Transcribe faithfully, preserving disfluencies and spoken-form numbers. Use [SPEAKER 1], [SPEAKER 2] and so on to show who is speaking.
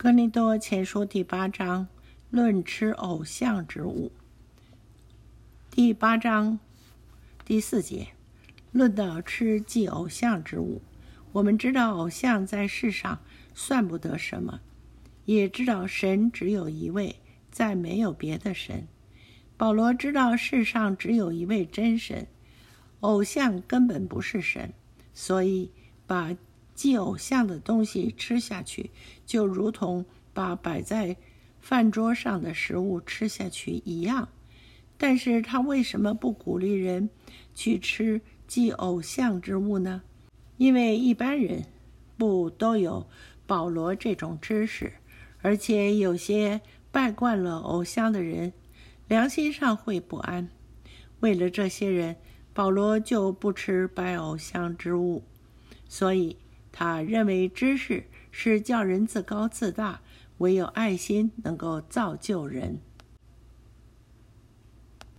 [SPEAKER 1] 哥林多前书第八章论吃偶像之物。第八章第四节论到吃祭偶像之物。我们知道偶像在世上算不得什么，也知道神只有一位，再没有别的神。保罗知道世上只有一位真神，偶像根本不是神，所以把祭偶像的东西吃下去，就如同把摆在饭桌上的食物吃下去一样。但是他为什么不鼓励人去吃祭偶像之物呢？因为一般人不都有保罗这种知识，而且有些拜惯了偶像的人良心上会不安。为了这些人，保罗就不吃拜偶像之物。所以他认为知识是叫人自高自大，唯有爱心能够造就人。